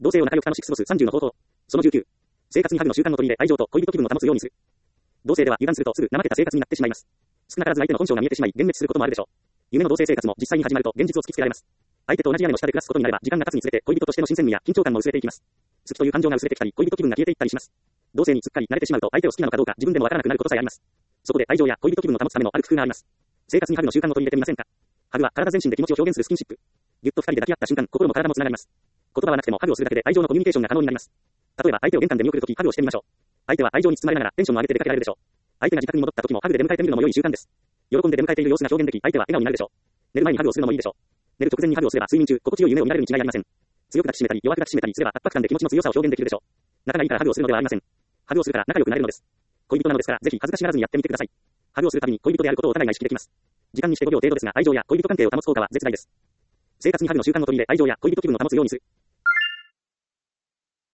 同性を仲良く楽しく過ごす30の方法。その19。生活にハグの習慣の取り入れ、愛情と恋人気分を保つようにする。同性では油断するとすぐ怠けた生活になってしまいます。少なからず相手の本性が見えてしまい、幻滅することもあるでしょう。夢の同性生活も実際に始まると現実を突きつけられます。相手と同じ屋根の下で暮らすことになれば、時間が経つにつれて恋人としての新鮮味や緊張感も薄れていきます。好きという感情が薄れてきたり、恋人気分が消えていったりします。同性にすっかり慣れてしまうと、相手を好きなのかどうか自分でもわからなくなることさえあります。そこで愛情や恋人気分を保つためのある工夫があります。生活にハグの習慣を取り入れてみませんか？ハグは体全身で気持ちを表現するスキンシップ。ぎゅっと二人で抱き合った瞬間、心も体もつながります。言葉はなくてもハグをするだけで愛情のコミュニケーションが可能になります。例えば相手を玄関で見送るときハグをしてみましょう。相手は愛情に包まれながらテンションを上げて出かけられるでしょう。相手が自宅に戻った時もハグで出迎えてみるのも良い習慣です。喜んで出迎えている様子が表現でき、相手は笑顔になるでしょう。寝る前にハグをするのもいいでしょう。寝る直前にハグをすれば睡眠中、心地よい夢を見られるに違いありません。強く抱きしめたり弱く抱きしめたりすれば圧迫感で気持ちの強さを表現できるでしょう。仲がいいからハグをするのではありません。ハグをするから仲良くなれるのです。恋人なのですから、ぜひ恥ずかしがらずにやってみてください。ハグをするたびに恋人であることをお互いが意識できます。時間にして5秒程度ですが、愛情や恋人関係を保つ効果は絶大です。生活にハグの習慣を取り入れ、愛情や恋人気分を保つようにする。